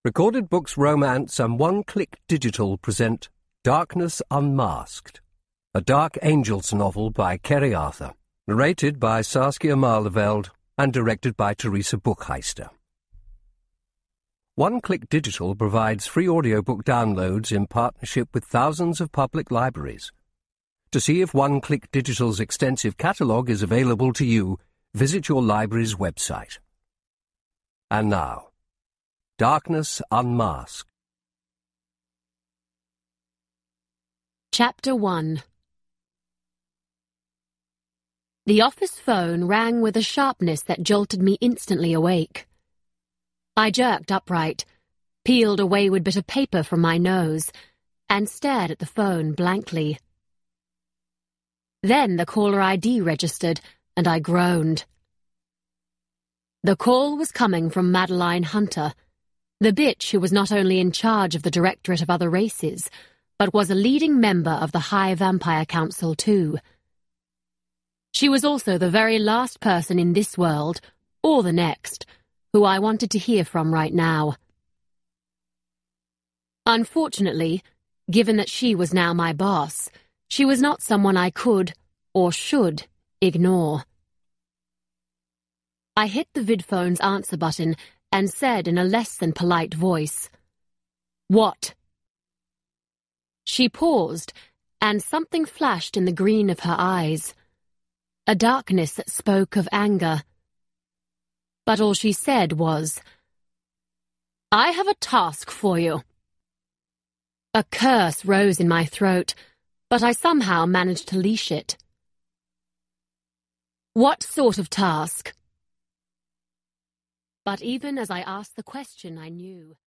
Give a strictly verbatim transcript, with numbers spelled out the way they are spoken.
Recorded Books Romance and One Click Digital present Darkness Unmasked, a Dark Angels novel by Kerry Arthur, narrated by Saskia Mahleveld and directed by Teresa Buchheister. One Click Digital provides free audiobook downloads in partnership with thousands of public libraries. To see if One Click Digital's extensive catalogue is available to you, visit your library's website. And now, Darkness Unmasked. Chapter one. The office phone rang with a sharpness that jolted me instantly awake. I jerked upright, peeled a wayward bit of paper from my nose, and stared at the phone blankly. Then the caller I D registered, and I groaned. The call was coming from Madeline Hunter, the bitch who was not only in charge of the Directorate of Other Races, but was a leading member of the High Vampire Council too. She was also the very last person in this world, or the next, who I wanted to hear from right now. Unfortunately, given that she was now my boss, she was not someone I could, or should, ignore. I hit the vidphone's answer button and said in a less than polite voice, "What?" She paused, and something flashed in the green of her eyes, a darkness that spoke of anger. But all she said was, "I have a task for you." A curse rose in my throat, but I somehow managed to leash it. "What sort of task?" But even as I asked the question, I knew.